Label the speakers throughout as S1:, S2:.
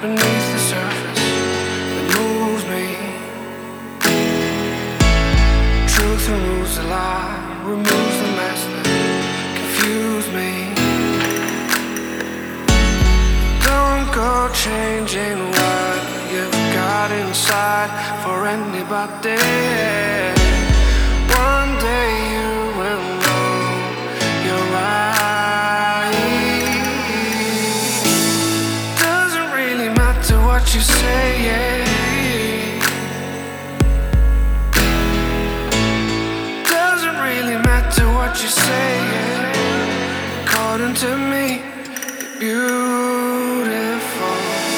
S1: beneath the surface that moves me. Truth removes the lie, removes the mess that confused me. Don't go changing what you've got inside for anybody. One day you will know you're right. Doesn't really matter what you say, yeah. Doesn't really matter what you say, yeah. According to me, you're beautiful.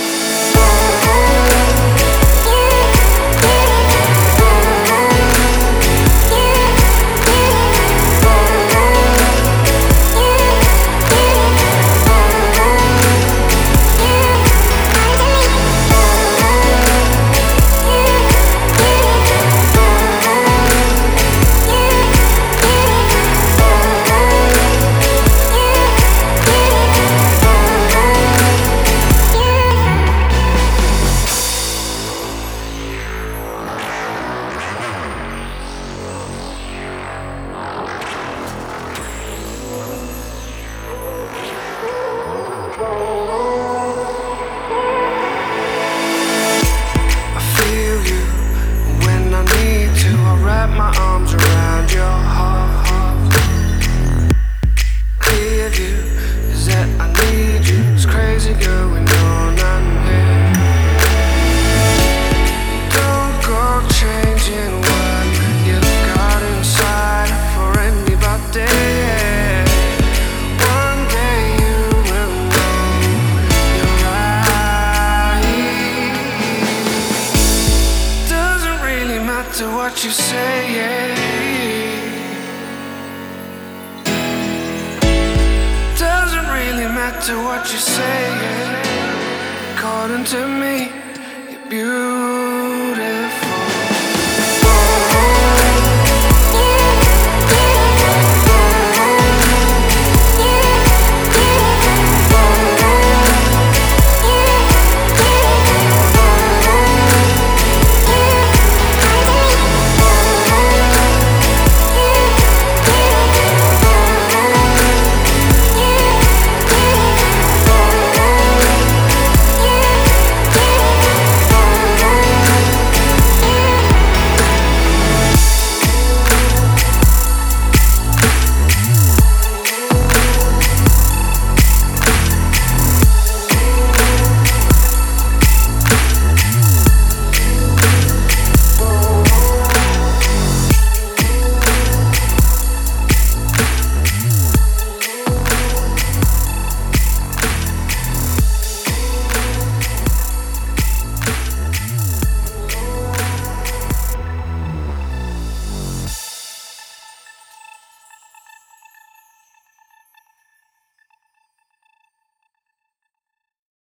S1: My arms around your heart. Clear view is that I need you. It's crazy going on in here. Don't go changing what you've got inside for anybody. One day you will know you're right. Doesn't really matter what you say, yeah. Doesn't really matter what you say, yeah. According to me, you're beautiful.